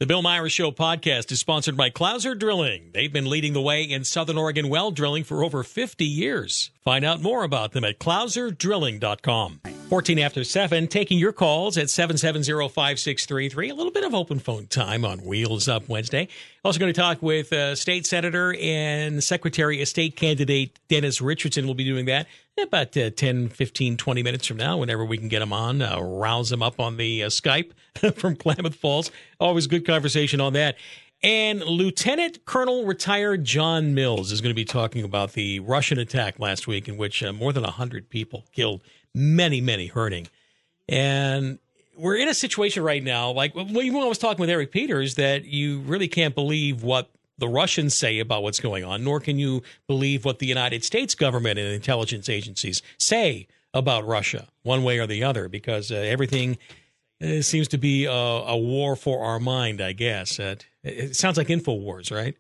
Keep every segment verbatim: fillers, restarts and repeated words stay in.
The Bill Myers Show podcast is sponsored by Clouser Drilling. They've been leading the way in Southern Oregon well drilling for over fifty years. Find out more about them at clouser drilling dot com. fourteen after seven, taking your calls at seven seven zero, five six three three. A little bit of open phone time on Wheels Up Wednesday. Also going to talk with uh, State Senator and Secretary of State candidate Dennis Richardson. We'll be doing that in about uh, ten, fifteen, twenty minutes from now, whenever we can get him on, uh, rouse him up on the uh, Skype from Klamath Falls. Always good conversation on that. And Lieutenant Colonel retired John Mills is going to be talking about the Russian attack last week in which uh, more than one hundred people killed, many, many hurting. And we're in a situation right now, like when I was talking with Eric Peters, that you really can't believe what the Russians say about what's going on, nor can you believe what the United States government and intelligence agencies say about Russia, one way or the other, because uh, everything uh, seems to be a, a war for our mind, I guess. Uh, it sounds like InfoWars, right?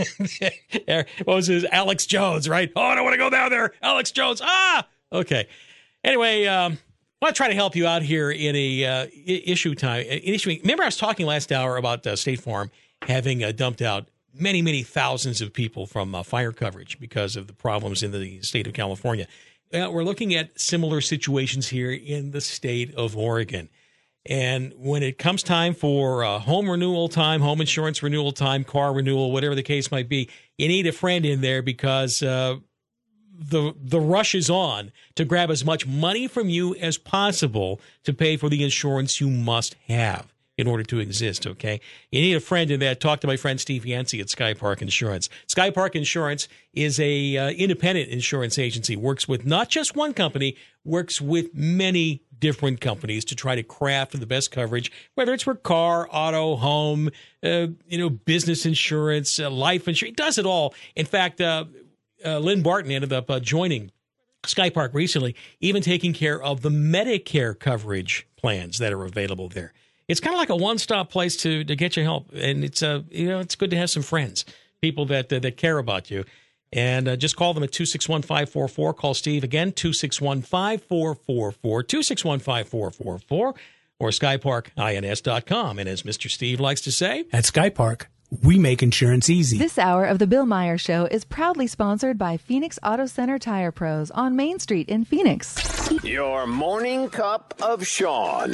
What was his? Alex Jones, right? Oh, I don't want to go down there. Alex Jones. Ah! Okay. Anyway, um, I want to try to help you out here in a uh, issue time. Issue. Remember I was talking last hour about uh, State Farm having uh, dumped out many, many thousands of people from uh, fire coverage because of the problems in the state of California. Uh, we're looking at similar situations here in the state of Oregon. And when it comes time for uh, home renewal time, home insurance renewal time, car renewal, whatever the case might be, you need a friend in there because uh, the the rush is on to grab as much money from you as possible to pay for the insurance you must have in order to exist, okay? You need a friend in that. Talk to my friend Steve Yancey at Sky Park Insurance. Sky Park Insurance is a uh, independent insurance agency, works with not just one company, works with many different companies to try to craft the best coverage, whether it's for car, auto, home, uh, you know, business insurance, uh, life insurance. It does it all. In fact, uh, uh, Lynn Barton ended up uh, joining Sky Park recently, even taking care of the Medicare coverage plans that are available there. It's kind of like a one-stop place to, to get your help, and it's uh, you know it's good to have some friends, people that uh, that care about you. And uh, just call them at two six one, five four four. Call Steve again, two six one, five four four four, two six one, five four four four, or sky park ins dot com. And as Mister Steve likes to say, at Sky Park, we make insurance easy. This hour of the Bill Myers Show is proudly sponsored by Phoenix Auto Center Tire Pros on Main Street in Phoenix. Your morning cup of Sean.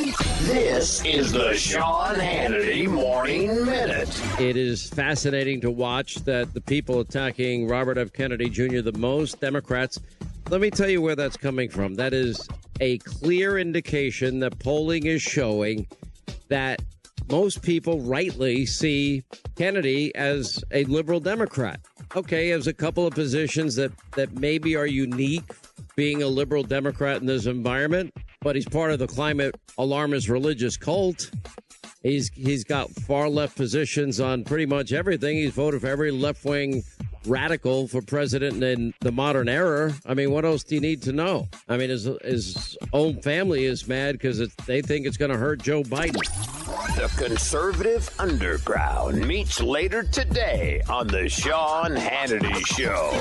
This is the Sean Hannity Morning Minute. It is fascinating to watch that the people attacking Robert F. Kennedy Junior the most, Democrats. Let me tell you where that's coming from. That is a clear indication that polling is showing that most people rightly see Kennedy as a liberal Democrat. Okay, there's a couple of positions that, that maybe are unique, being a liberal Democrat in this environment, but he's part of the climate alarmist religious cult. He's he's got far left positions on pretty much everything. He's voted for every left-wing radical for president in the modern era. I mean, what else do you need to know? I mean, his, his own family is mad because they think it's going to hurt Joe Biden. The conservative underground meets later today on the Sean Hannity Show.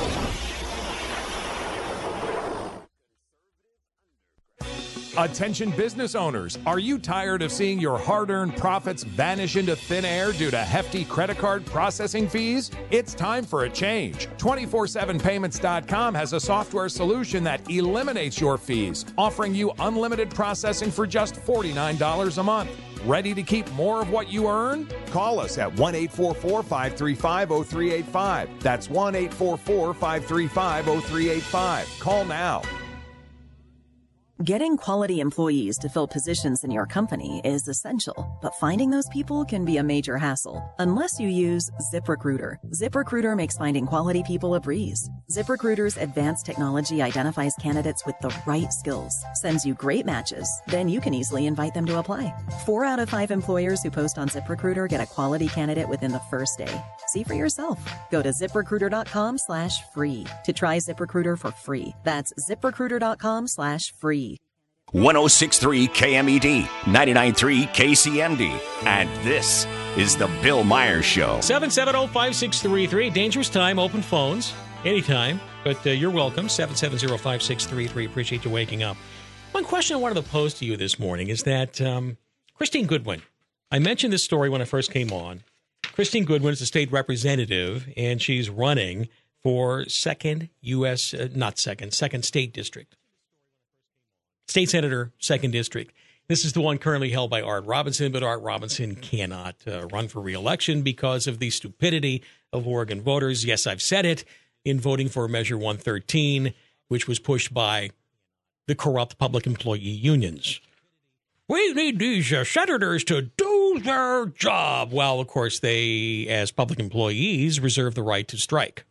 Attention business owners, are you tired of seeing your hard-earned profits vanish into thin air due to hefty credit card processing fees? It's time for a change. two four seven payments dot com has a software solution that eliminates your fees, offering you unlimited processing for just forty-nine dollars a month. Ready to keep more of what you earn? Call us at one eight four four, five three five, zero three eight five. That's one eight four four, five three five, zero three eight five. Call now. Getting quality employees to fill positions in your company is essential, but finding those people can be a major hassle unless you use ZipRecruiter. ZipRecruiter makes finding quality people a breeze. ZipRecruiter's advanced technology identifies candidates with the right skills, sends you great matches, then you can easily invite them to apply. Four out of five employers who post on ZipRecruiter get a quality candidate within the first day. See for yourself. Go to ZipRecruiter.com slash free to try ZipRecruiter for free. That's ZipRecruiter.com slash free. one oh six point three K M E D, ninety-nine point three K C M D, and this is the Bill Myers Show. seven seven zero, five six three three, dangerous time, open phones, anytime, but uh, you're welcome, seven seven zero, five six three three, appreciate you waking up. One question I wanted to pose to you this morning is that um, Christine Goodwin, I mentioned this story when I first came on. Christine Goodwin is a state representative, and she's running for second U S, uh, not second, second state district. State Senator, second district. This is the one currently held by Art Robinson, but Art Robinson cannot uh, run for re-election because of the stupidity of Oregon voters. Yes, I've said it, in voting for Measure one thirteen, which was pushed by the corrupt public employee unions. We need these uh, senators to do their job. Well, of course, they, as public employees, reserve the right to strike.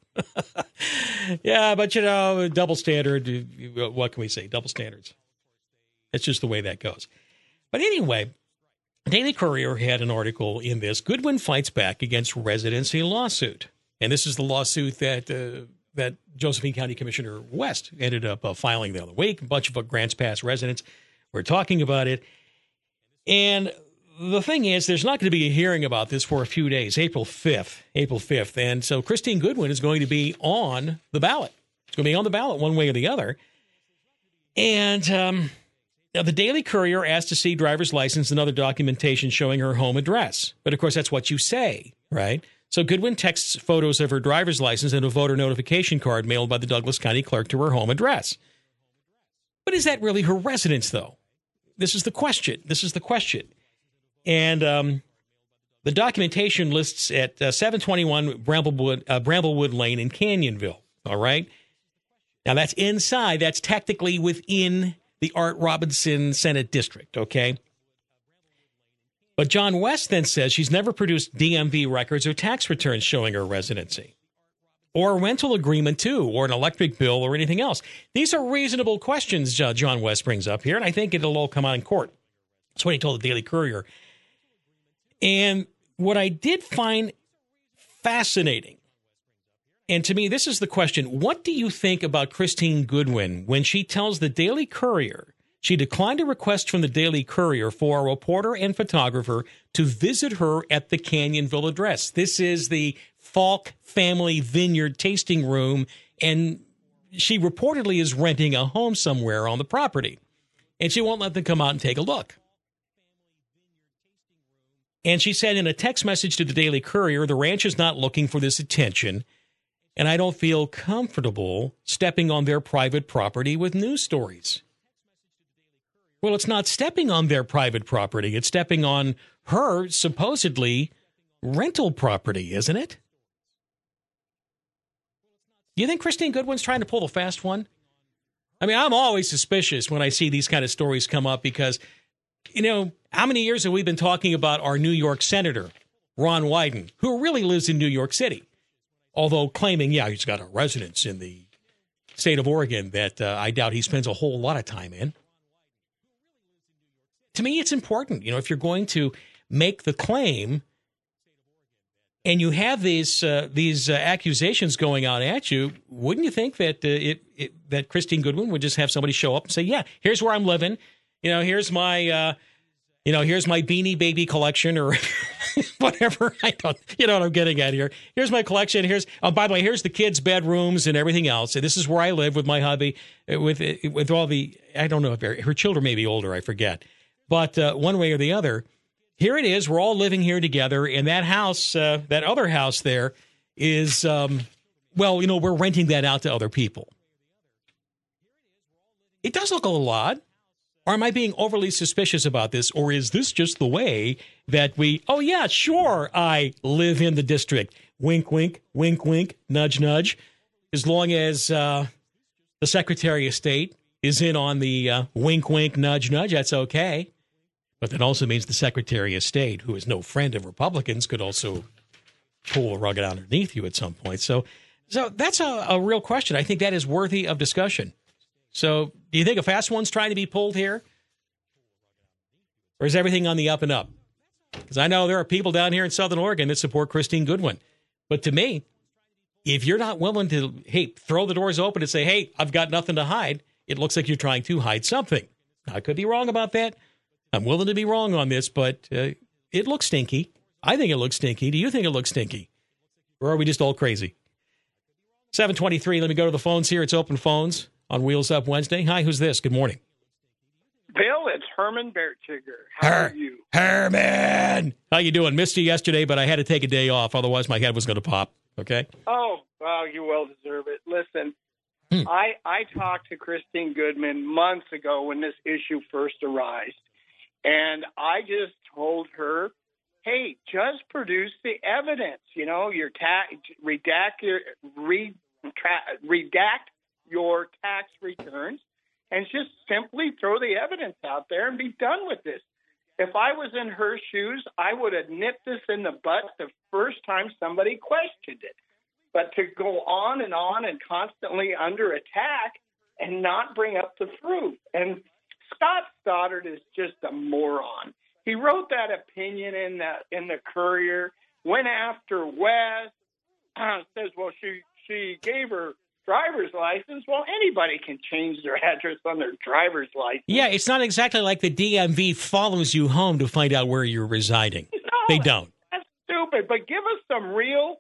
Yeah, but, you know, double standard, what can we say? Double standards. It's just the way that goes. But anyway, Daily Courier had an article in this. Goodwin fights back against residency lawsuit. And this is the lawsuit that uh, that Josephine County Commissioner West ended up uh, filing the other week. A bunch of uh, Grants Pass residents were talking about it. And the thing is, there's not going to be a hearing about this for a few days, April fifth. April fifth. And so Christine Goodwin is going to be on the ballot. It's going to be on the ballot one way or the other. And um, now the Daily Courier asked to see driver's license and other documentation showing her home address. But, of course, that's what you say, right? So Goodwin texts photos of her driver's license and a voter notification card mailed by the Douglas County clerk to her home address. But is that really her residence, though? This is the question. This is the question. And um, the documentation lists at uh, seven twenty-one Bramblewood, uh, Bramblewood Lane in Canyonville. All right. Now, that's inside. That's technically within the Art Robinson Senate District. Okay. But John West then says she's never produced D M V records or tax returns showing her residency, or a rental agreement, too, or an electric bill or anything else. These are reasonable questions uh, John West brings up here, and I think it'll all come out in court. That's what he told the Daily Courier. And what I did find fascinating, and to me, this is the question, what do you think about Christine Goodwin when she tells the Daily Courier she declined a request from the Daily Courier for a reporter and photographer to visit her at the Canyonville address? This is the Falk Family Vineyard tasting room, and she reportedly is renting a home somewhere on the property, and she won't let them come out and take a look. And she said in a text message to the Daily Courier, the ranch is not looking for this attention, and I don't feel comfortable stepping on their private property with news stories. Well, it's not stepping on their private property. It's stepping on her supposedly rental property, isn't it? Do you think Christine Goodwin's trying to pull the fast one? I mean, I'm always suspicious when I see these kind of stories come up because, you know, how many years have we been talking about our New York Senator, Ron Wyden, who really lives in New York City, although claiming, yeah, he's got a residence in the state of Oregon that uh, I doubt he spends a whole lot of time in. To me, it's important, you know, if you're going to make the claim and you have these uh, these uh, accusations going on at you, wouldn't you think that uh, it, it that Christine Goodwin would just have somebody show up and say, yeah, here's where I'm living. You know, here's my, uh, you know, here's my Beanie Baby collection or whatever. I don't, you know what I'm getting at here. Here's my collection. Here's, oh, by the way, here's the kids' bedrooms and everything else. And this is where I live with my hubby, with with all the, I don't know if her, her children may be older, I forget. But uh, one way or the other, here it is. We're all living here together. And that house, uh, that other house there is, um, well, you know, we're renting that out to other people. It does look a little odd. Or am I being overly suspicious about this? Or is this just the way that we, oh, yeah, sure, I live in the district. Wink, wink, wink, wink, nudge, nudge. As long as uh, the Secretary of State is in on the uh, wink, wink, nudge, nudge, that's okay. But that also means the Secretary of State, who is no friend of Republicans, could also pull a rug out underneath you at some point. So so that's a, a real question. I think that is worthy of discussion. So do you think a fast one's trying to be pulled here? Or is everything on the up and up? Because I know there are people down here in Southern Oregon that support Christine Goodwin. But to me, if you're not willing to, hey, throw the doors open and say, hey, I've got nothing to hide, it looks like you're trying to hide something. Now, I could be wrong about that. I'm willing to be wrong on this, but uh, it looks stinky. I think it looks stinky. Do you think it looks stinky? Or are we just all crazy? seven twenty-three, let me go to the phones here. It's open phones on Wheels Up Wednesday. Hi, who's this? Good morning. Bill, it's Herman Berchiger. How Her- are you? Herman! How you doing? Missed you yesterday, but I had to take a day off. Otherwise, my head was going to pop. Okay? Oh, well, you well deserve it. Listen, Hmm. I, I talked to Christine Goodman months ago when this issue first arose, and I just told her, hey, just produce the evidence. You know, your ta- redact your re- tra- redact your tax returns, and just simply throw the evidence out there and be done with this. If I was in her shoes, I would have nipped this in the butt the first time somebody questioned it. But to go on and on and constantly under attack and not bring up the proof. And Scott Stoddard is just a moron. He wrote that opinion in the in the Courier, went after Wes, uh, says, well, she she gave her driver's license. Well, anybody can change their address on their driver's license. Yeah, it's not exactly like the D M V follows you home to find out where you're residing. No, They don't. That's stupid. But give us some real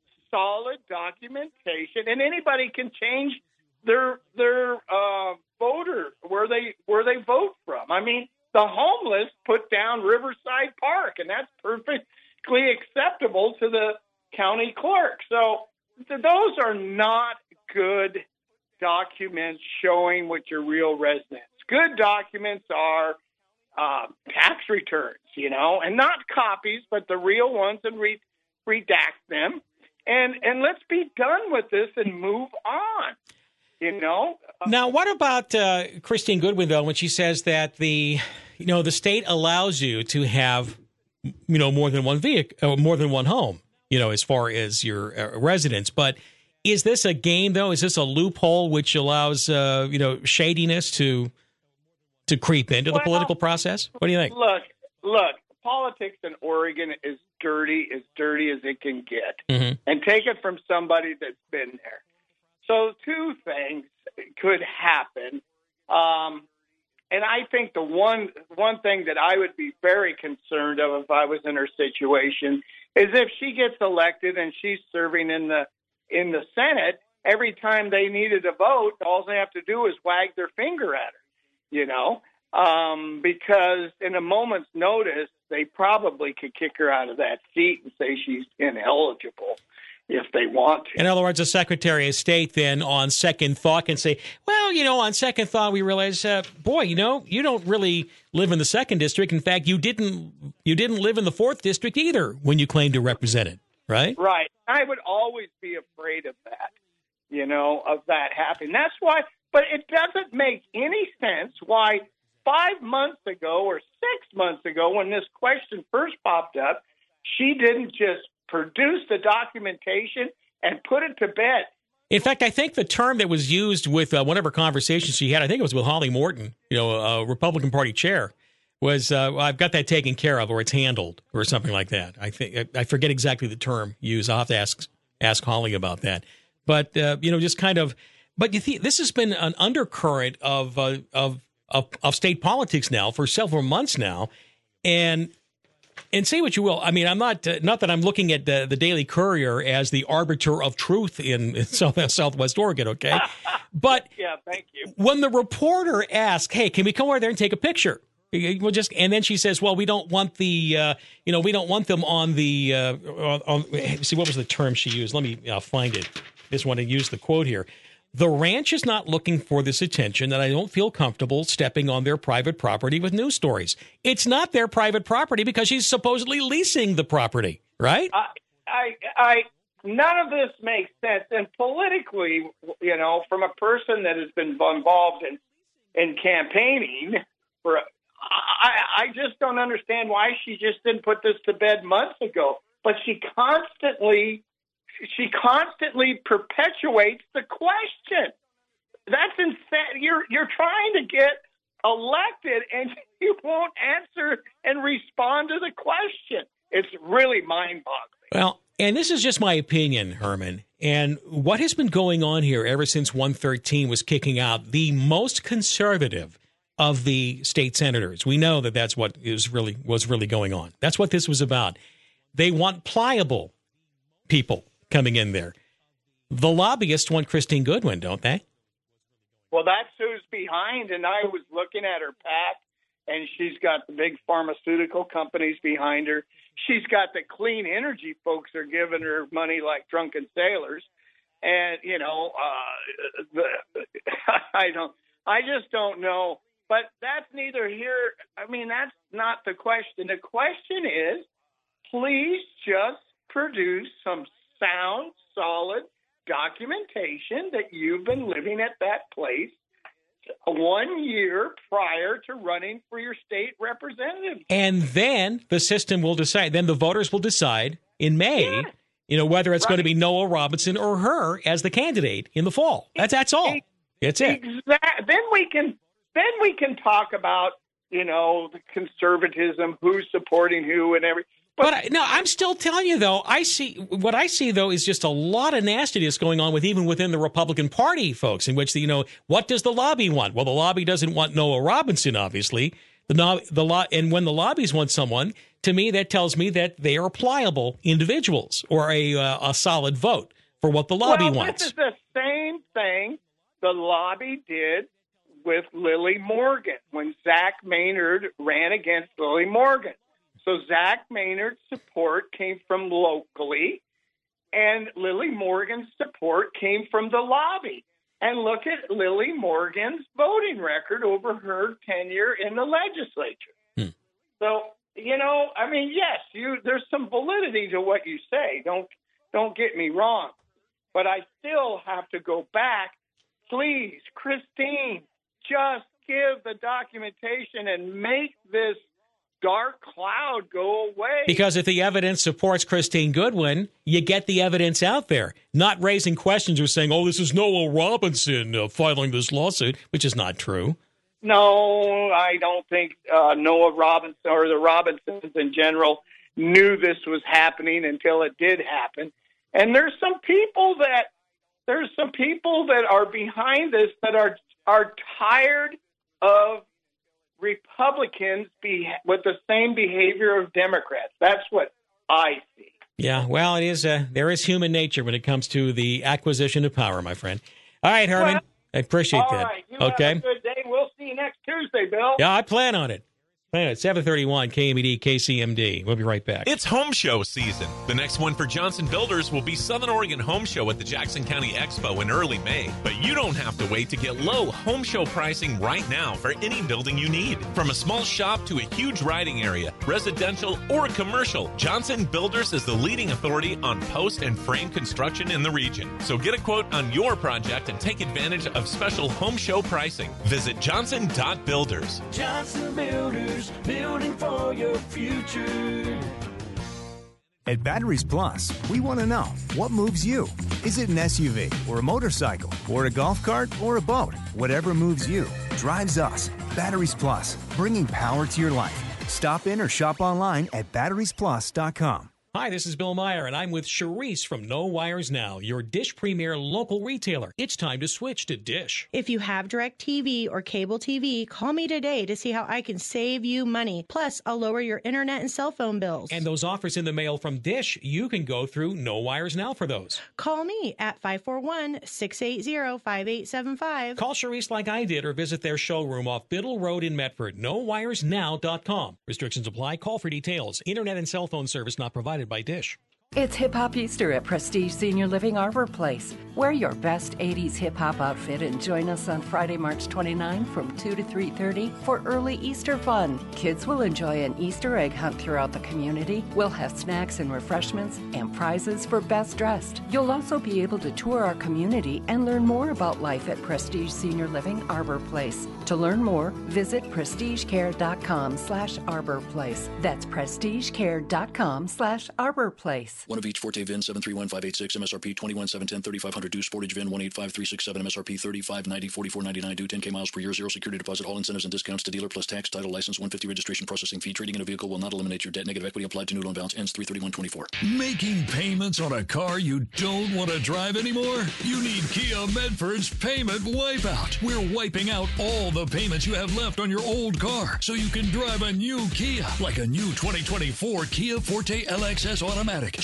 solid documentation, and anybody can change their their uh, voter where they where they vote from. I mean, the homeless put down Riverside Park, and that's perfectly acceptable to the county clerk. So th- those are not good documents showing what your real residence. Good documents are uh, tax returns, you know, and not copies, but the real ones, and re- redact them. And and let's be done with this and move on, you know. Now, what about uh, Christine Goodwin, though, when she says that the, you know, the state allows you to have, you know, more than one vehicle, uh, more than one home, you know, as far as your uh, residence. But is this a game, though? Is this a loophole which allows, uh, you know, shadiness to to creep into the Well, political process? What do you think? Look, look, politics in Oregon is dirty, as dirty as it can get. Mm-hmm. And take it from somebody that's been there. So two things could happen. Um, and I think the one one thing that I would be very concerned of if I was in her situation is if she gets elected and she's serving in the in the Senate, every time they needed a vote, all they have to do is wag their finger at her, you know, um, because in a moment's notice, they probably could kick her out of that seat and say she's ineligible if they want to. In other words, the Secretary of State then on second thought can say, well, you know, on second thought, we realize, uh, boy, you know, you don't really live in the second district. In fact, you didn't you didn't live in the fourth district either when you claimed to represent it, right? Right. I would always be afraid of that, you know, of that happening. That's why, but it doesn't make any sense why five months ago or six months ago when this question first popped up, she didn't just produce the documentation and put it to bed. In fact, I think the term that was used with uh, whatever conversation she had, I think it was with Holly Morton, you know, a Republican Party chair, was uh, I've got that taken care of, or it's handled, or something like that. I think I forget exactly the term used. I'll have to ask ask Holly about that. But uh, you know, just kind of. But you think this has been an undercurrent of uh, of Of, of state politics now for several months now, and and say what you will. I mean, I'm not uh, not that I'm looking at the, the Daily Courier as the arbiter of truth in, in South, Southwest Oregon, okay? But yeah, thank you. When the reporter asks, "Hey, can we come over there and take a picture?" We'll just and then she says, "Well, we don't want the uh, you know we don't want them on the uh, on, on." See, what was the term she used? Let me uh, find it. I just want to use the quote here. The ranch is not looking for this attention, and I don't feel comfortable stepping on their private property with news stories. It's not their private property because she's supposedly leasing the property, right? I, I, I, none of this makes sense. And politically, you know, from a person that has been involved in, in campaigning, for, I, I just don't understand why she just didn't put this to bed months ago. But she constantly... She constantly perpetuates the question. That's insane. You're you're trying to get elected, and you won't answer and respond to the question. It's really mind-boggling. Well, and this is just my opinion, Herman. And what has been going on here ever since one thirteen was kicking out the most conservative of the state senators? We know that that's what is really was really going on. That's what this was about. They want pliable people coming in there. The lobbyists want Christine Goodwin, don't they? Well, that's who's behind, and I was looking at her PAC, and she's got the big pharmaceutical companies behind her. She's got the clean energy folks are giving her money like drunken sailors. And, you know, uh, the, I don't, I just don't know. But that's neither here. I mean, that's not the question. The question is, please just produce some sound, solid documentation that you've been living at that place one year prior to running for your state representative. And then the system will decide. Then the voters will decide in May, yeah. you know, whether it's right. going to be Noah Robinson or her as the candidate in the fall. That's that's all. That's it. Exactly. Then we can then we can talk about, you know, the conservatism, who's supporting who, and everything. But, but I, no, I'm still telling you, though, I see what I see, though, is just a lot of nastiness going on with even within the Republican Party, folks, in which, the, you know, what does the lobby want? Well, the lobby doesn't want Noah Robinson, obviously. The, the lo- And when the lobbies want someone, to me, that tells me that they are pliable individuals or a, uh, a solid vote for what the lobby well, wants. This is the same thing the lobby did with Lily Morgan when Zach Maynard ran against Lily Morgan. So Zach Maynard's support came from locally, and Lily Morgan's support came from the lobby. And look at Lily Morgan's voting record over her tenure in the legislature. Hmm. So, you know, I mean, yes, you there's some validity to what you say. Don't don't get me wrong. But I still have to go back. Please, Christine, just give the documentation and make this dark cloud go away. Because if the evidence supports Christine Goodwin, you get the evidence out there, not raising questions or saying, oh, this is Noah Robinson uh, filing this lawsuit, which is not true. No, I don't think uh, Noah Robinson or the Robinsons in general knew this was happening until it did happen. And there's some people that there's some people that are behind this that are are tired of Republicans be with the same behavior of Democrats. That's what I see. Yeah, well, it is. Uh, there is human nature when it comes to the acquisition of power, my friend. All right, Herman, well, I appreciate all that. Right, you okay, have a good day. We'll see you next Tuesday, Bill. Yeah, I plan on it. At seven thirty-one K M E D, K C M D. We'll be right back. It's home show season. The next one for Johnson Builders will be Southern Oregon Home Show at the Jackson County Expo in early May. But you don't have to wait to get low home show pricing right now for any building you need. From a small shop to a huge riding area, residential or commercial, Johnson Builders is the leading authority on post and frame construction in the region. So get a quote on your project and take advantage of special home show pricing. Visit johnson dot builders. Johnson Builders, building for your future. At Batteries Plus, we want to know, what moves you? Is it an S U V or a motorcycle or a golf cart or a boat? Whatever moves you drives us. Batteries Plus, bringing power to your life. Stop in or shop online at batteries plus dot com. Hi, this is Bill Meyer, and I'm with Charisse from No Wires Now, your Dish Premier local retailer. It's time to switch to Dish. If you have DirecTV or cable T V, call me today to see how I can save you money. Plus, I'll lower your internet and cell phone bills. And those offers in the mail from Dish, you can go through No Wires Now for those. Call me at five four one, six eight zero, five eight seven five. Call Charisse like I did or visit their showroom off Biddle Road in Medford, no wires now dot com. Restrictions apply. Call for details. Internet and cell phone service not provided by Dish. It's Hip Hop Easter at Prestige Senior Living Arbor Place. Wear your best eighties hip hop outfit and join us on Friday, March twenty-ninth from two to three thirty for early Easter fun. Kids will enjoy an Easter egg hunt throughout the community. We'll have snacks and refreshments and prizes for best dressed. You'll also be able to tour our community and learn more about life at Prestige Senior Living Arbor Place. To learn more, visit prestigecare.com slash Arbor Place. That's prestigecare.com slash Arbor Place. One of each Forte V I N seven three one five eight six, M S R P twenty-one seven ten thirty-five hundred due, Sportage V I N one eight five three six seven, M S R P thirty-five ninety forty-four ninety-nine due, ten K miles per year, zero security deposit, all incentives and discounts to dealer plus tax, title, license, one hundred fifty registration processing fee. Trading in a vehicle will not eliminate your debt. Negative equity applied to new loan balance ends three thirty-one twenty-four. Making payments on a car you don't want to drive anymore? You need Kia Medford's Payment Wipeout. We're wiping out all the payments you have left on your old car so you can drive a new Kia, like a new twenty twenty-four Kia Forte L X S Automatic. Just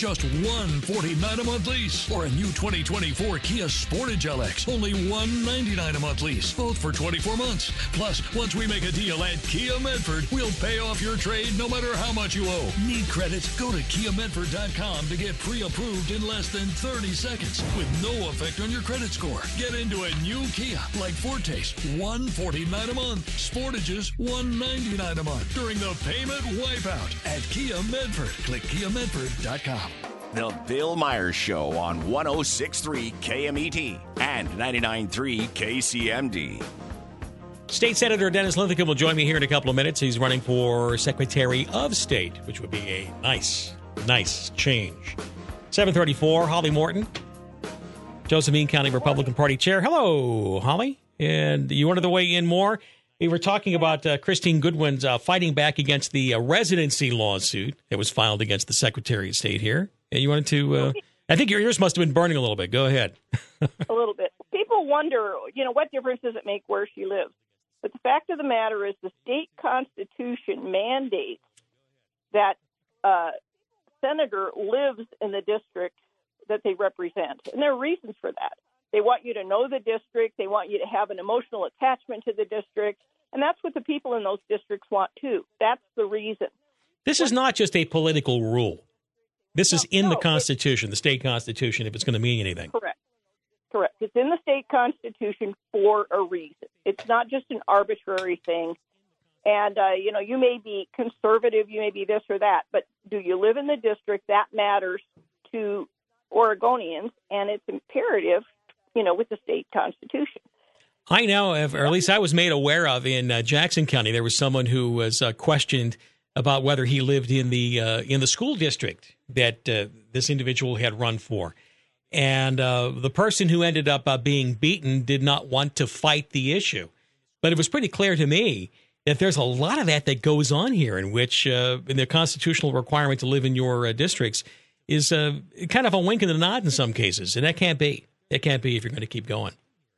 just one hundred forty-nine dollars a month lease. Or a new twenty twenty-four Kia Sportage L X, only one hundred ninety-nine dollars a month lease, both for twenty-four months. Plus, once we make a deal at Kia Medford, we'll pay off your trade no matter how much you owe. Need credits? Go to Kia Medford dot com to get pre-approved in less than thirty seconds with no effect on your credit score. Get into a new Kia like Fortes, one hundred forty-nine dollars a month. Sportages, one hundred ninety-nine dollars a month during the payment wipeout at Kia Medford. Click Kia Medford dot com. The Bill Myers Show on one oh six point three K M E D and ninety-nine point three K C M D. State Senator Dennis Linthicum will join me here in a couple of minutes. He's running for Secretary of State, which would be a nice, nice change. seven thirty-four, Holly Morton, Josephine County Republican Party Chair. Hello, Holly. And you wanted to weigh in more? We were talking about uh, Christine Goodwin's uh, fighting back against the uh, residency lawsuit that was filed against the Secretary of State here. And you wanted to, uh, I think your ears must have been burning a little bit. Go ahead. A little bit. People wonder, you know, what difference does it make where she lives? But the fact of the matter is the state constitution mandates that uh, senator lives in the district that they represent. And there are reasons for that. They want you to know the district. They want you to have an emotional attachment to the district. And that's what the people in those districts want, too. That's the reason. This is not just a political rule. This no, is in no, the Constitution, the state Constitution, if it's going to mean anything. Correct. Correct. It's in the state Constitution for a reason. It's not just an arbitrary thing. And, uh, you know, you may be conservative, you may be this or that, but do you live in the district? That matters to Oregonians, and it's imperative, you know, with the state Constitution. I know, or at least I was made aware of in uh, Jackson County, there was someone who was uh, questioned about whether he lived in the uh, in the school district that uh, this individual had run for. And uh, the person who ended up uh, being beaten did not want to fight the issue. But it was pretty clear to me that there's a lot of that that goes on here in which uh, in the constitutional requirement to live in your uh, districts is uh, kind of a wink and a nod in some cases. And that can't be. That can't be if you're going to keep going.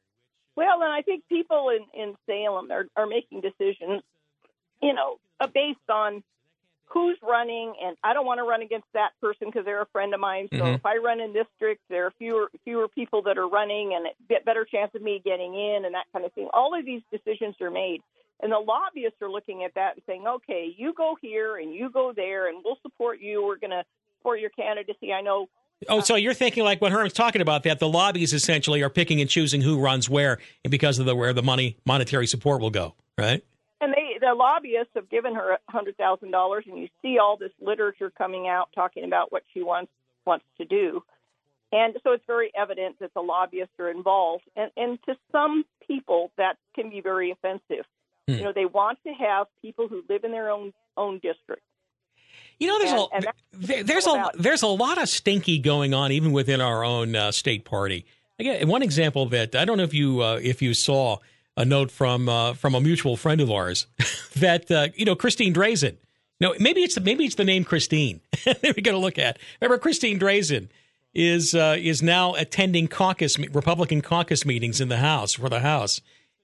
Well, and I think people in, in Salem are, are making decisions, you know, uh, based on who's running, and I don't want to run against that person because they're a friend of mine. So Mm-hmm. if I run in district, there are fewer fewer people that are running and a better chance of me getting in and that kind of thing. All of these decisions are made. And the lobbyists are looking at that and saying, okay, you go here and you go there and we'll support you. We're going to support your candidacy. I know. Oh, so you're thinking like when Herman's talking about that, the lobbies essentially are picking and choosing who runs where and because of the where the money, monetary support will go, right? And they, the lobbyists have given her one hundred thousand dollars, and you see all this literature coming out talking about what she wants wants to do. And so it's very evident that the lobbyists are involved. And, and to some people, that can be very offensive. Hmm. You know, they want to have people who live in their own own district. You know, there's and, a and there, there's a about. there's a lot of stinky going on even within our own uh, state party. Again, one example that I don't know if you uh, if you saw a note from uh, from a mutual friend of ours that uh, you know Christine Drazan. No, maybe it's the, maybe it's the name Christine. We're going to look at. Remember, Christine Drazan is uh, is now attending caucus Republican caucus meetings in the House for the House,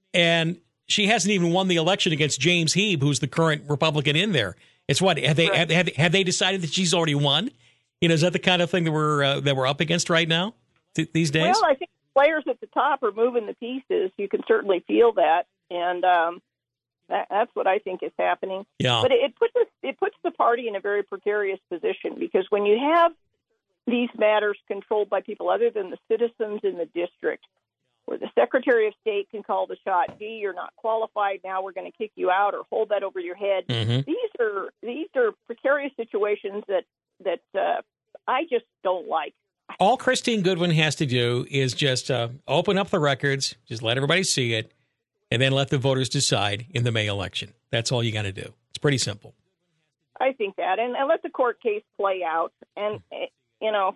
and she hasn't even won the election against James Heeb, who's the current Republican in there. It's what have they right. have, have they decided that she's already won? You know, is that the kind of thing that we're uh, that we're up against right now th- these days? Well, I think players at the top are moving the pieces. You can certainly feel that, and um, that, that's what I think is happening. Yeah. But it, it puts us, it puts the party in a very precarious position because when you have these matters controlled by people other than the citizens in the district, where the Secretary of State can call the shot, gee, you're not qualified, now we're going to kick you out or hold that over your head. Mm-hmm. These are these are precarious situations that that uh, I just don't like. All Christine Goodwin has to do is just uh, open up the records, just let everybody see it, and then let the voters decide in the May election. That's all you got to do. It's pretty simple. I think that, and, and let the court case play out, and you know,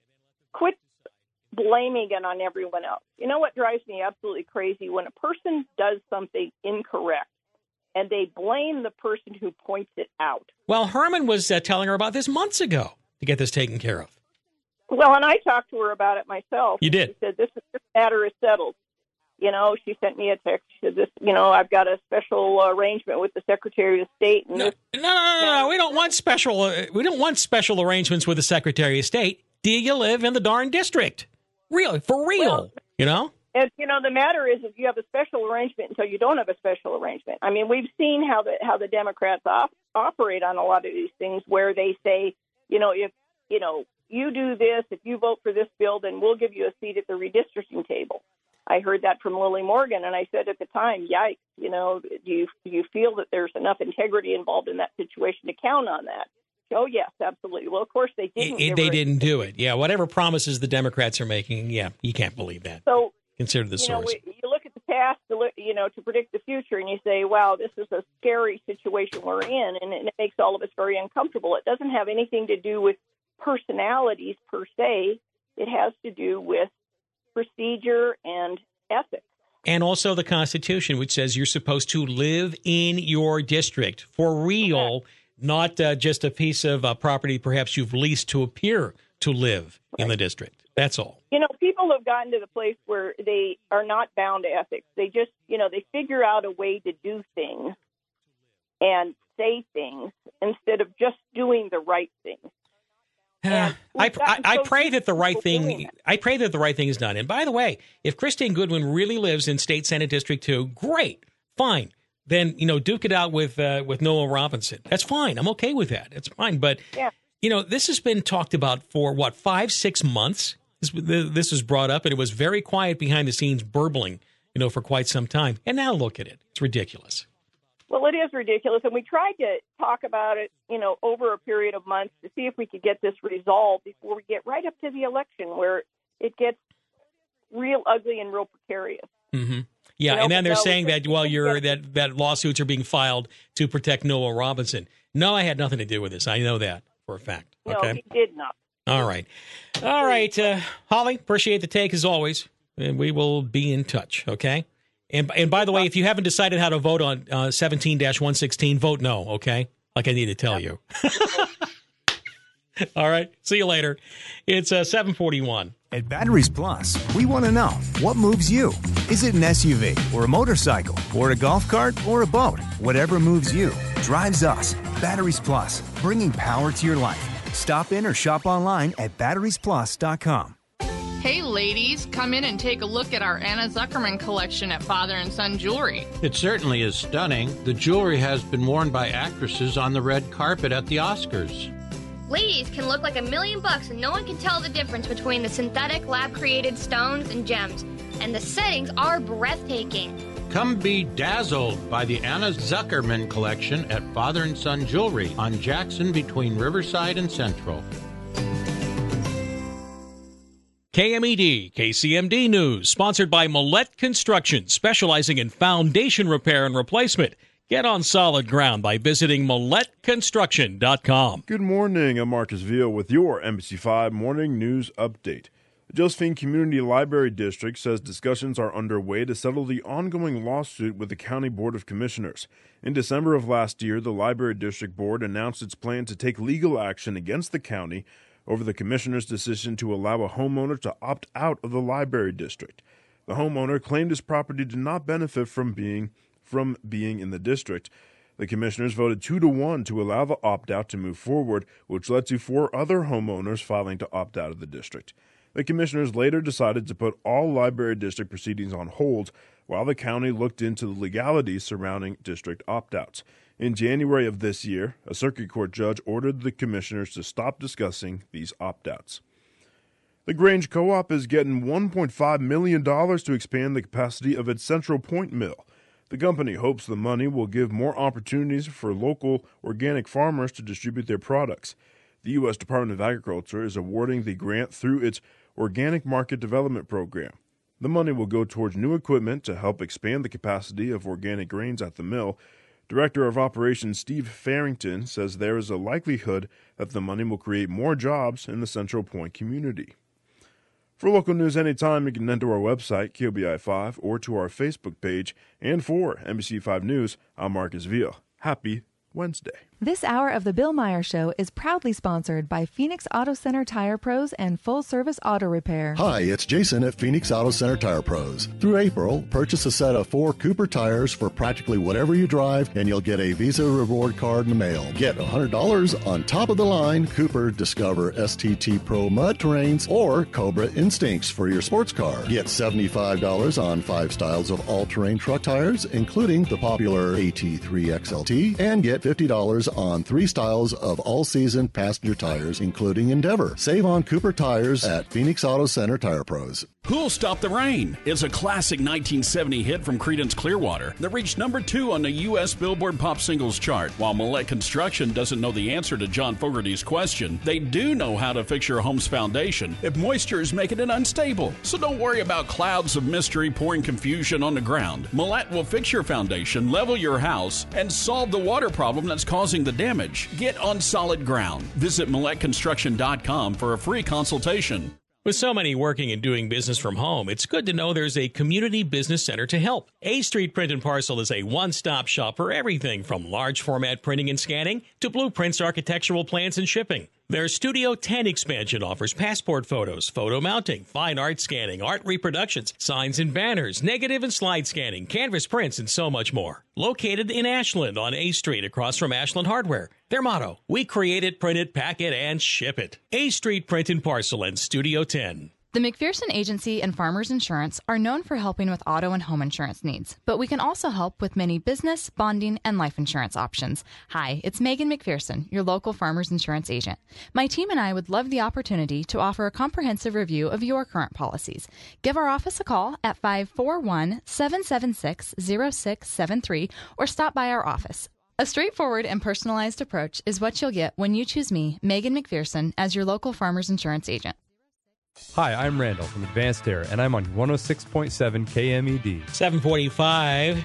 quit blaming it on everyone else. You know what drives me absolutely crazy? When a person does something incorrect and they blame the person who points it out. Well, Herman was uh, telling her about this months ago to get this taken care of. Well, and I talked to her about it myself. You did? She said, this, this matter is settled. You know, she sent me a text. She said, "This, you know, I've got a special arrangement with the Secretary of State." And no, this, no, no, no, no. We don't want special. Uh, we don't want special arrangements with the Secretary of State. Do you live in the darn district? Really, for real? Well, you know. And you know, the matter is, if you have a special arrangement until you don't have a special arrangement. I mean, we've seen how the how the Democrats op- operate on a lot of these things, where they say, you know, if you know you do this, if you vote for this bill, then we'll give you a seat at the redistricting table. I heard that from Lily Morgan, and I said at the time, yikes, you know, do you, do you feel that there's enough integrity involved in that situation to count on that? Oh, yes, absolutely. Well, of course, they didn't. It, they didn't do it. Yeah, whatever promises the Democrats are making, yeah, you can't believe that. So, consider the you source. know, we, you look at the past, to look, you know, to predict the future, and you say, wow, this is a scary situation we're in, and it makes all of us very uncomfortable. It doesn't have anything to do with personalities per se. It has to do with procedure and ethics. And also the Constitution, which says you're supposed to live in your district for real, okay. not uh, just a piece of uh, property perhaps you've leased to appear to live right. in the district. That's all. You know, people have gotten to the place where they are not bound to ethics. They just, you know, they figure out a way to do things and say things instead of just doing the right thing. I, I, I pray that the right thing I pray that the right thing is done. And by the way, if Christine Goodwin really lives in State Senate District two, great, fine. Then, you know, duke it out with uh, with Noah Robinson. That's fine. I'm okay with that. It's fine. But, yeah. you know, this has been talked about for, what, five, six months? This, this was brought up, and it was very quiet behind the scenes, burbling, you know, for quite some time. And now look at it. It's ridiculous. Well, it is ridiculous, and we tried to talk about it, you know, over a period of months to see if we could get this resolved before we get right up to the election, where it gets real ugly and real precarious. Mm-hmm. Yeah, you know, and then they're no, saying that well, you're that that lawsuits are being filed to protect Noah Robinson. No, I had nothing to do with this. I know that for a fact. No, okay? he did not. All right, all right, uh, Holly. Appreciate the take as always, and we will be in touch. Okay. And and by the way, if you haven't decided how to vote on uh, seventeen dash one sixteen, vote no, okay? Like I need to tell you. All right. See you later. It's uh, seven forty-one. At Batteries Plus, we want to know, what moves you? Is it an S U V or a motorcycle or a golf cart or a boat? Whatever moves you drives us. Batteries Plus, bringing power to your life. Stop in or shop online at batteries plus dot com. Hey ladies, come in and take a look at our Anna Zuckerman collection at Father and Son Jewelry. It certainly is stunning. The jewelry has been worn by actresses on the red carpet at the Oscars. Ladies can look like a million bucks and no one can tell the difference between the synthetic lab-created stones and gems. And the settings are breathtaking. Come be dazzled by the Anna Zuckerman collection at Father and Son Jewelry on Jackson between Riverside and Central. K M E D, K C M D News, sponsored by Millette Construction, specializing in foundation repair and replacement. Get on solid ground by visiting millette construction dot com. Good morning. I'm Marcus Veal with your N B C five Morning News Update. The Josephine Community Library District says discussions are underway to settle the ongoing lawsuit with the County Board of Commissioners. In December of last year, the Library District Board announced its plan to take legal action against the county over the commissioner's decision to allow a homeowner to opt out of the library district. The homeowner claimed his property did not benefit from being from being in the district. The commissioners voted two to one to allow the opt-out to move forward, which led to four other homeowners filing to opt out of the district. The commissioners later decided to put all library district proceedings on hold while the county looked into the legalities surrounding district opt-outs. In January of this year, a circuit court judge ordered the commissioners to stop discussing these opt-outs. The Grange Co-op is getting one point five million dollars to expand the capacity of its Central Point mill. The company hopes the money will give more opportunities for local organic farmers to distribute their products. The U S Department of Agriculture is awarding the grant through its Organic Market Development Program. The money will go towards new equipment to help expand the capacity of organic grains at the mill. Director of Operations Steve Farrington says there is a likelihood that the money will create more jobs in the Central Point community. For local news anytime, you can enter our website, K O B I five, or to our Facebook page. And for N B C five News, I'm Marcus Veal. Happy Wednesday. This hour of the Bill Meyer Show is proudly sponsored by Phoenix Auto Center Tire Pros and Full Service Auto Repair. Hi, it's Jason at Phoenix Auto Center Tire Pros. Through April, purchase a set of four Cooper tires for practically whatever you drive, and you'll get a Visa reward card in the mail. Get one hundred dollars on top of the line Cooper Discover S T T Pro Mud Terrains or Cobra Instincts for your sports car. Get seventy-five dollars on five styles of all-terrain truck tires, including the popular A T three X L T, and get fifty dollars on three styles of all-season passenger tires, including Endeavor. Save on Cooper tires at Phoenix Auto Center Tire Pros. Who'll Stop the Rain is a classic nineteen seventy hit from Creedence Clearwater that reached number two on the U S Billboard Pop Singles chart. While Millette Construction doesn't know the answer to John Fogerty's question, they do know how to fix your home's foundation if moisture is making it unstable. So don't worry about clouds of mystery pouring confusion on the ground. Millette will fix your foundation, level your house, and solve the water problem that's causing the damage. Get on solid ground. Visit Millette Construction dot com for a free consultation. With so many working and doing business from home, it's good to know there's a community business center to help. A Street Print and Parcel is a one-stop shop for everything from large format printing and scanning to blueprints, architectural plans, and shipping. Their Studio ten expansion offers passport photos, photo mounting, fine art scanning, art reproductions, signs and banners, negative and slide scanning, canvas prints, and so much more. Located in Ashland on A Street across from Ashland Hardware. Their motto, we create it, print it, pack it, and ship it. A Street Print and Parcel and Studio ten. The McPherson Agency and Farmers Insurance are known for helping with auto and home insurance needs, but we can also help with many business, bonding, and life insurance options. Hi, it's Megan McPherson, your local Farmers Insurance agent. My team and I would love the opportunity to offer a comprehensive review of your current policies. Give our office a call at five four one, seven seven six, zero six seven three or stop by our office. A straightforward and personalized approach is what you'll get when you choose me, Megan McPherson, as your local Farmers Insurance agent. Hi, I'm Randall from Advanced Air, and I'm on one oh six point seven K M E D. seven forty-five.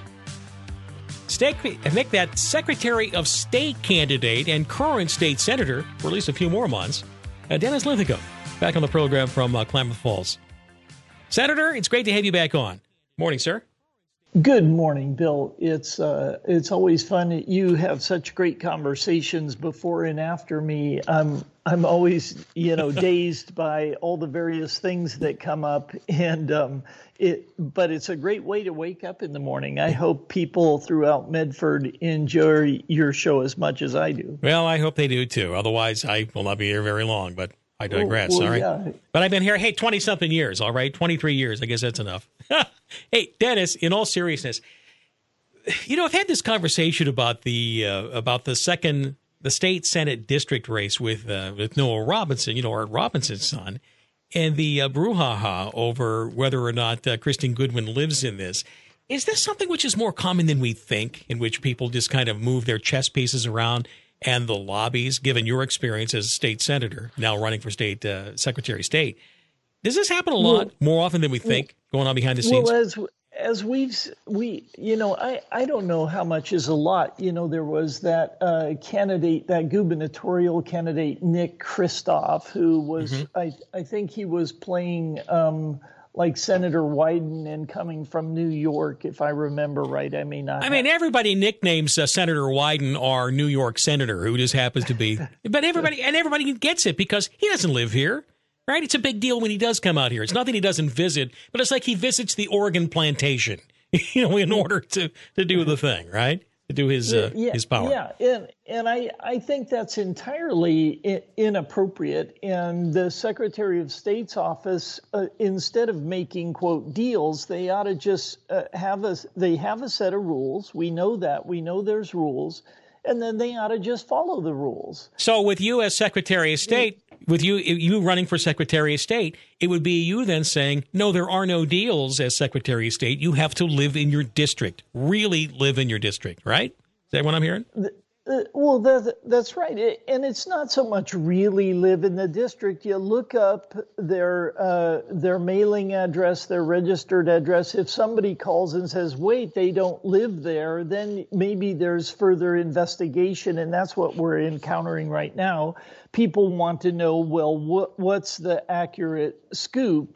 State, make that Secretary of State candidate and current state senator for at least a few more months, uh, Dennis Linthicum, back on the program from uh, Klamath Falls. Senator, it's great to have you back on. Morning, sir. Good morning, Bill. It's uh, it's always fun. You have such great conversations before and after me. I'm I'm always you know dazed by all the various things that come up, and um, it. But it's a great way to wake up in the morning. I hope people throughout Medford enjoy your show as much as I do. Well, I hope they do too. Otherwise, I will not be here very long. But I digress. Well, well, all right. yeah. But I've been here, hey, twenty-something years, all right? twenty-three years. I guess that's enough. Hey, Dennis, in all seriousness, you know, I've had this conversation about the uh, about the second, the state Senate district race with uh, with Noah Robinson, you know, Art Robinson's son, and the uh, brouhaha over whether or not uh, Kristen Goodwin lives in this. Is this something which is more common than we think, in which people just kind of move their chess pieces around? And the lobbies, given your experience as a state senator, now running for state uh, secretary of state, does this happen a lot, well, more often than we think, well, going on behind the scenes? Well, as as we've we you know, I I don't know how much is a lot. You know, there was that uh, candidate, that gubernatorial candidate, Nick Kristof, who was mm-hmm. I I think he was playing. Um, like Senator Wyden and coming from New York, if I remember right. I may not. I mean, everybody nicknames uh, Senator Wyden our New York senator, who just happens to be. But everybody, and everybody gets it because he doesn't live here, right? It's a big deal when he does come out here. It's nothing he doesn't visit, but it's like he visits the Oregon plantation, you know, in order to, to do the thing, right? To do his uh, yeah, his power. Yeah, and and I, I think that's entirely I- inappropriate. And the Secretary of State's office, uh, instead of making quote deals, they ought to just uh, have a they have a set of rules. We know that. We know there's rules, and then they ought to just follow the rules. So with you as Secretary of State, with you you running for Secretary of State, it would be you then saying, no, there are no deals as Secretary of State. You have to live in your district, really live in your district, right? Is that what I'm hearing? Uh, well, that, that's right. It, and it's not so much really live in the district. You look up their uh, their mailing address, their registered address. If somebody calls and says, wait, they don't live there, then maybe there's further investigation. And that's what we're encountering right now. People want to know, well, what, what's the accurate scoop?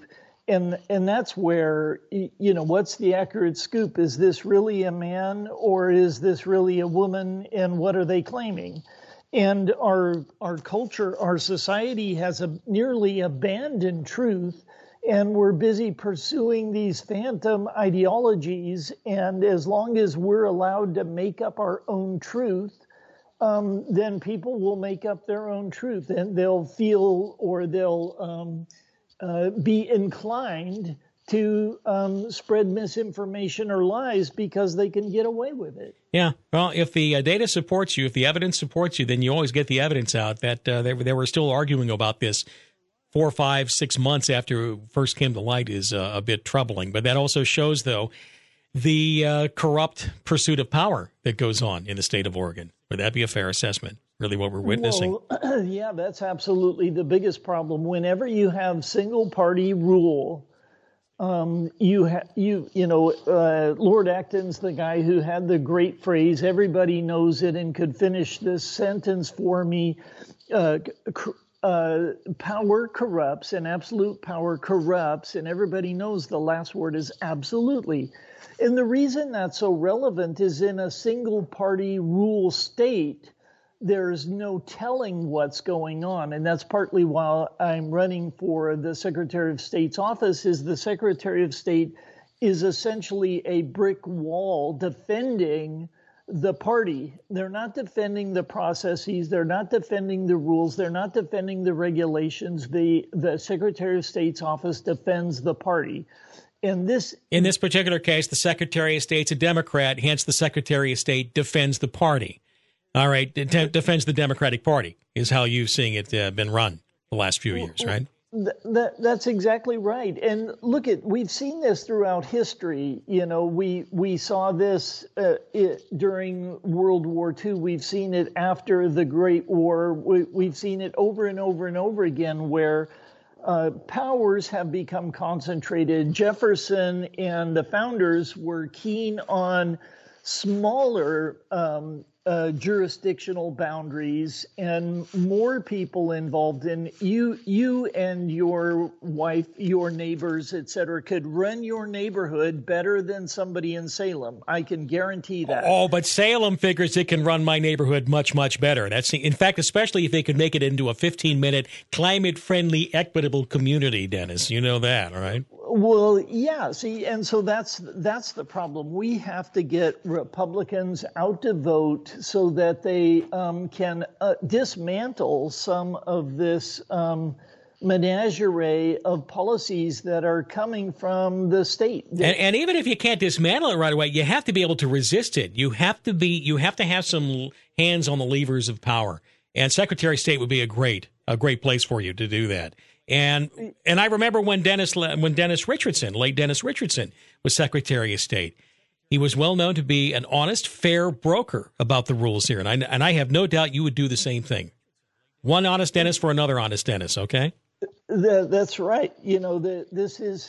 and and that's where, you know, what's the accurate scoop? Is this really a man or is this really a woman? And what are they claiming? And our our culture, our society has a, nearly abandoned truth, and we're busy pursuing these phantom ideologies. And as long as we're allowed to make up our own truth, um, then people will make up their own truth, and they'll feel or they'll um, uh, be inclined to um, spread misinformation or lies because they can get away with it. Yeah, well, if the uh, data supports you, if the evidence supports you, then you always get the evidence out. That uh, they, they were still arguing about this four, five, six months after it first came to light is uh, a bit troubling. But that also shows, though, the uh, corrupt pursuit of power that goes on in the state of Oregon. Would that be a fair assessment? Really what we're witnessing? Well, yeah, that's absolutely the biggest problem. Whenever you have single-party rule, Um, you, ha- you, you know, uh, Lord Acton's the guy who had the great phrase, everybody knows it, and could finish this sentence for me. Uh, c- uh, power corrupts, and absolute power corrupts, and everybody knows the last word is absolutely. And the reason that's so relevant is in a single party rule state, there's no telling what's going on. And that's partly why I'm running for the Secretary of State's office, is the Secretary of State is essentially a brick wall defending the party. They're not defending the processes. They're not defending the rules. They're not defending the regulations. The, the Secretary of State's office defends the party. And this, in this particular case, the Secretary of State's a Democrat, hence the Secretary of State defends the party. All right, de- defends the Democratic Party is how you've seen it uh, been run the last few years, right? Th- that, that's exactly right. And look, at we've seen this throughout history. You know, we we saw this uh, it, during World War Two. We've seen it after the Great War. We, we've seen it over and over and over again where uh, powers have become concentrated. Jefferson and the founders were keen on smaller um Uh, jurisdictional boundaries and more people involved in you, you and your wife, your neighbors, et cetera, could run your neighborhood better than somebody in Salem. I can guarantee that. Oh, but Salem figures it can run my neighborhood much, much better. That's, in fact, especially if they could make it into a fifteen minute climate friendly, equitable community, Dennis. You know that, all right? Well, yeah, see, and so that's that's the problem. We have to get Republicans out to vote so that they um, can uh, dismantle some of this um, menagerie of policies that are coming from the state. And, and even if you can't dismantle it right away, you have to be able to resist it. You have to be, you have to have some hands on the levers of power. And Secretary of State would be a great, a great place for you to do that. And and I remember when Dennis when Dennis Richardson, late Dennis Richardson, was Secretary of State. He was well known to be an honest, fair broker about the rules here, and I and I have no doubt you would do the same thing. One honest Dennis for another honest Dennis. Okay. The, that's right. You know, the, this is,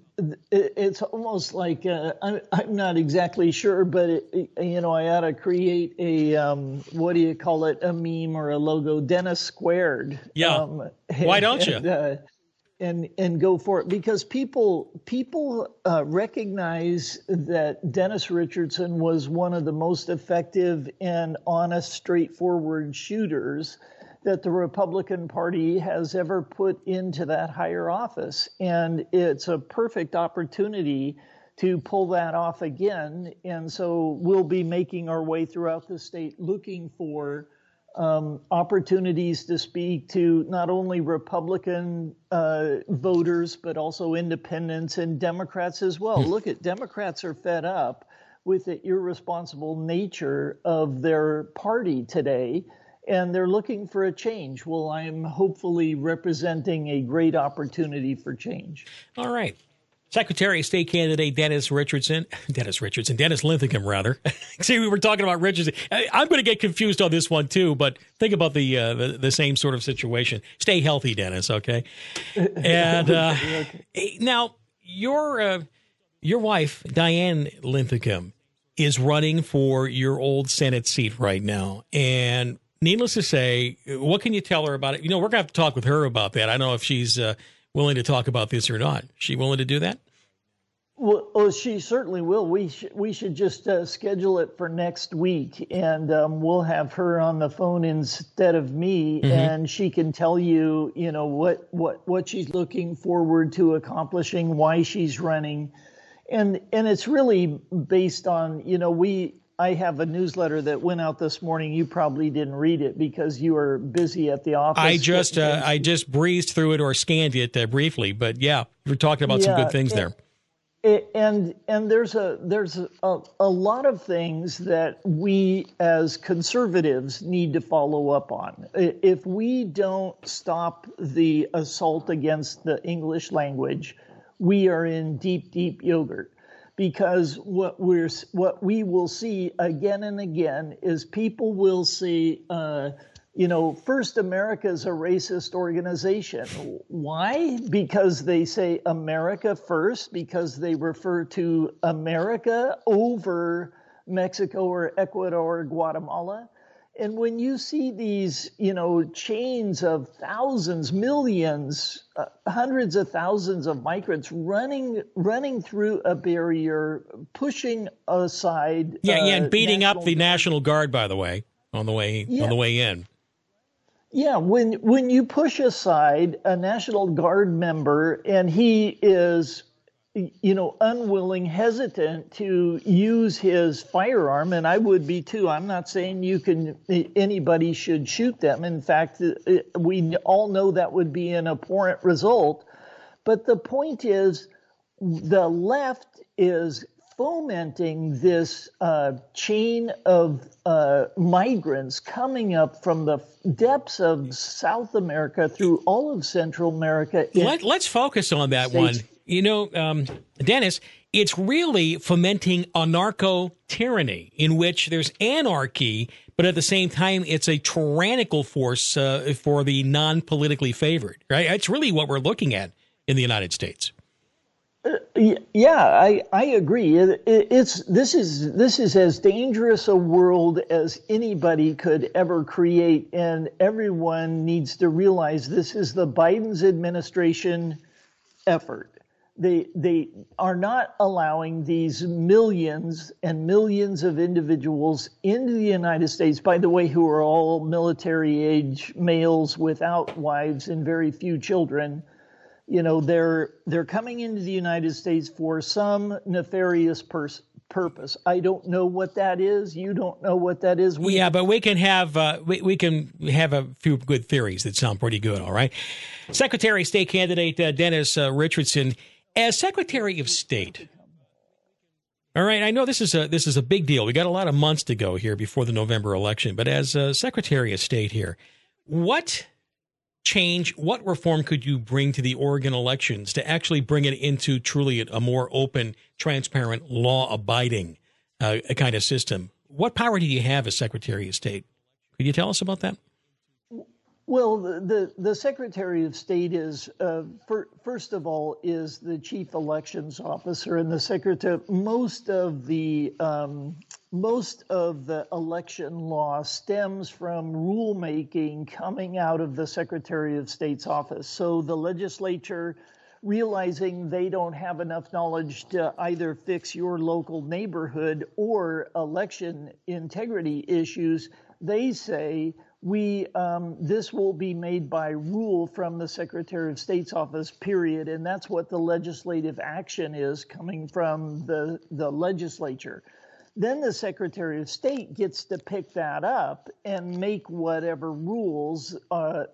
it, it's almost like, uh, I'm, I'm not exactly sure, but, it, you know, I ought to create a, um, what do you call it, a meme or a logo, Dennis Squared. Yeah. Um, Why don't you? And, uh, and, and go for it, because people, people uh, recognize that Dennis Richardson was one of the most effective and honest, straightforward shooters that the Republican Party has ever put into that higher office. And it's a perfect opportunity to pull that off again. And so we'll be making our way throughout the state looking for um, opportunities to speak to not only Republican uh, voters, but also independents and Democrats as well. Look, at Democrats are fed up with the irresponsible nature of their party today, and they're looking for a change. Well, I'm hopefully representing a great opportunity for change. All right. Secretary of State candidate Dennis Richardson, Dennis Richardson, Dennis Linthicum, rather. See, we were talking about Richardson. I'm going to get confused on this one, too, but think about the, uh, the the same sort of situation. Stay healthy, Dennis, okay? And uh, okay. Now, your, uh, your wife, Diane Linthicum, is running for your old Senate seat right now. And needless to say, what can you tell her about it? You know, we're going to have to talk with her about that. I don't know if she's uh, willing to talk about this or not. Is she willing to do that? Well, oh, she certainly will. We sh- we should just uh, schedule it for next week, and um, we'll have her on the phone instead of me, mm-hmm. and she can tell you, you know, what, what, what she's looking forward to accomplishing, why she's running, and and it's really based on, you know, we. I have a newsletter that went out this morning. You probably didn't read it because you were busy at the office. I just uh, I just breezed through it or scanned it uh, briefly, but yeah, you're talking about yeah, some good things and, there. And and there's a there's a, a lot of things that we as conservatives need to follow up on. If we don't stop the assault against the English language, we are in deep, deep yogurt. Because what we're what we will see again and again is people will see, uh, you know, First America is a racist organization. Why? Because they say America first, because they refer to America over Mexico or Ecuador or Guatemala. And when you see these, you know, chains of thousands, millions, uh, hundreds of thousands of migrants running running through a barrier, pushing aside, yeah, uh, yeah, and beating up the National Guard, by the way, on the way yeah. on the way in. Yeah, when when you push aside a National Guard member and he is, you know, unwilling, hesitant to use his firearm, and I would be too. I'm not saying you can, anybody should shoot them. In fact, we all know that would be an abhorrent result. But the point is, the left is fomenting this uh, chain of uh, migrants coming up from the depths of South America through all of Central America. Let, let's focus on that States. one. You know, um, Dennis, it's really fomenting anarcho-tyranny in which there's anarchy, but at the same time, it's a tyrannical force uh, for the non-politically favored, right? That's really what we're looking at in the United States. Uh, yeah, I, I agree. It, it, it's this is this is as dangerous a world as anybody could ever create, and everyone needs to realize this is the Biden's administration effort. They they are not allowing these millions and millions of individuals into the United States, by the way, who are all military age males without wives and very few children. You know, they're they're coming into the United States for some nefarious pers- purpose. I don't know what that is. You don't know what that is. We- yeah, but we can have uh, we, we can have a few good theories that sound pretty good. All right, Secretary of State candidate uh, Dennis uh, Richardson. As Secretary of State, all right, I know this is a this is a big deal. We got a lot of months to go here before the November election, but as uh, Secretary of State here, what change, what reform could you bring to the Oregon elections to actually bring it into truly a more open, transparent, law-abiding uh, kind of system? What power do you have as Secretary of State? Could you tell us about that? Well, the, the, the Secretary of State is, uh, for, first of all, is the Chief Elections Officer, and the Secretary. Most of the um, most of the election law stems from rulemaking coming out of the Secretary of State's office. So the legislature, realizing they don't have enough knowledge to either fix your local neighborhood or election integrity issues, they say, We um, this will be made by rule from the Secretary of State's office, period. And that's what the legislative action is coming from the, the legislature. Then the Secretary of State gets to pick that up and make whatever rules uh,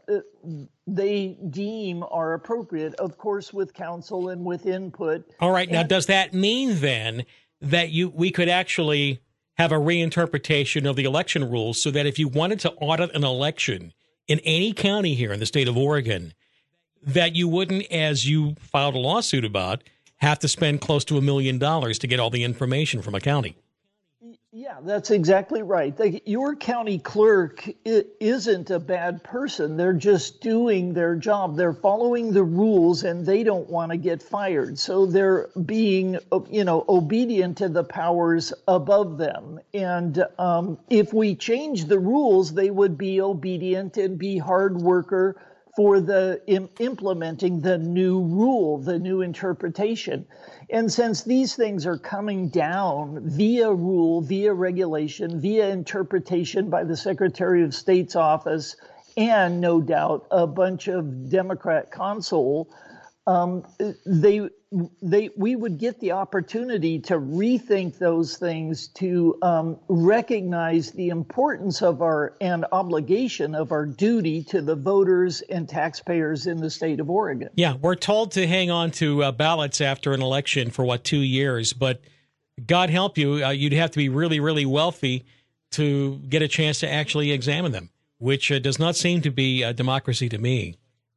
they deem are appropriate, of course, with counsel and with input. All right. And- now, does that mean then that you we could actually have a reinterpretation of the election rules so that if you wanted to audit an election in any county here in the state of Oregon, that you wouldn't, as you filed a lawsuit about, have to spend close to a million dollars to get all the information from a county? Yeah, that's exactly right. The, your county clerk i- isn't a bad person. They're just doing their job. They're following the rules, and they don't want to get fired. So they're being, you know, obedient to the powers above them. And um, if we change the rules, they would be obedient and be hard worker, for the im- implementing the new rule, the new interpretation. And since these things are coming down via rule, via regulation, via interpretation by the Secretary of State's office, and no doubt a bunch of Democrat console, um, they they we would get the opportunity to rethink those things, to um, recognize the importance of our and obligation of our duty to the voters and taxpayers in the state of Oregon. Yeah, we're told to hang on to uh, ballots after an election for, what, two years. But God help you, uh, you'd have to be really, really wealthy to get a chance to actually examine them, which uh, does not seem to be a democracy to me.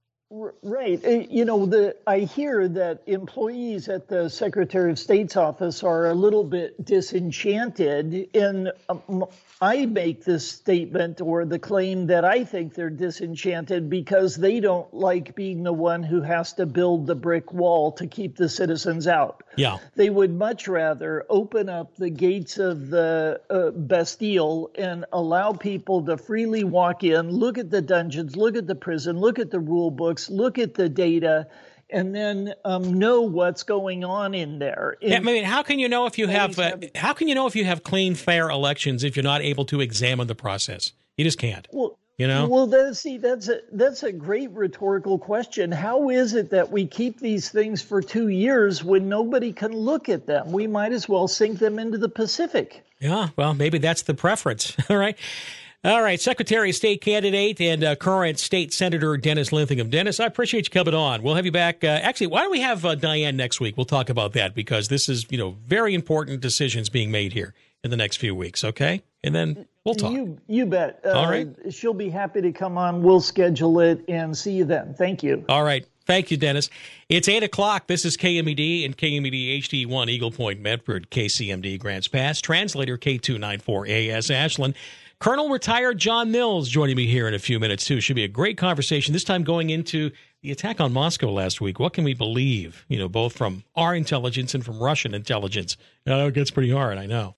Right. You know, the I hear that employees at the Secretary of State's office are a little bit disenchanted, and um, I make this statement or the claim that I think they're disenchanted because they don't like being the one who has to build the brick wall to keep the citizens out. Yeah. They would much rather open up the gates of the uh, Bastille and allow people to freely walk in, look at the dungeons, look at the prison, look at the rule books, look at the data, and then um, know what's going on in there. In, yeah, I mean, how can you know if you have, uh, have how can you know if you have clean, fair elections if you're not able to examine the process? You just can't. Well, you know. Well, that's, see, that's a that's a great rhetorical question. How is it that we keep these things for two years when nobody can look at them? We might as well sink them into the Pacific. Yeah, well, maybe that's the preference. All right. All right, Secretary of State candidate and uh, current State Senator Dennis Linthicum. Dennis, I appreciate you coming on. We'll have you back. Uh, actually, why don't we have uh, Diane next week? We'll talk about that because this is, you know, very important decisions being made here in the next few weeks, okay? And then we'll talk. You, you bet. Uh, All right. She'll be happy to come on. We'll schedule it and see you then. Thank you. All right. Thank you, Dennis. It's eight o'clock. This is K M E D and K M E D H D one Eagle Point, Medford, K C M D Grants Pass, translator K two ninety-four A S Ashland. Colonel retired John Mills joining me here in a few minutes, too. Should be a great conversation, this time going into the attack on Moscow last week. What can we believe, you know, both from our intelligence and from Russian intelligence? Now, it gets pretty hard, I know.